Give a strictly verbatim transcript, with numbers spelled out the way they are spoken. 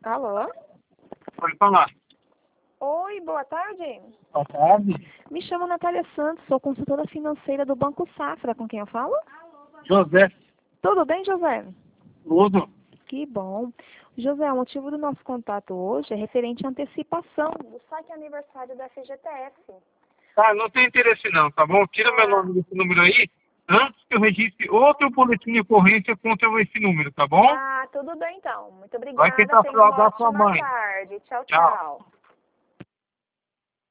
Alô? Pode falar. Oi, boa tarde. Boa tarde. Me chamo Natália Santos, sou consultora financeira do Banco Safra. Com quem eu falo? José. Tudo bem, José? Tudo. Que bom. José, o motivo do nosso contato hoje é referente à antecipação do saque aniversário da F G T S. Tá, não tem interesse não, tá bom? Tira meu nome desse número aí, antes que eu registre outro boletim de ocorrência contra esse número, tá bom? Ah, tudo bem então. Muito Vai obrigada. tentar Tenha uma fraudar sua ótima mãe. tarde. Tchau, Tchau. tchau.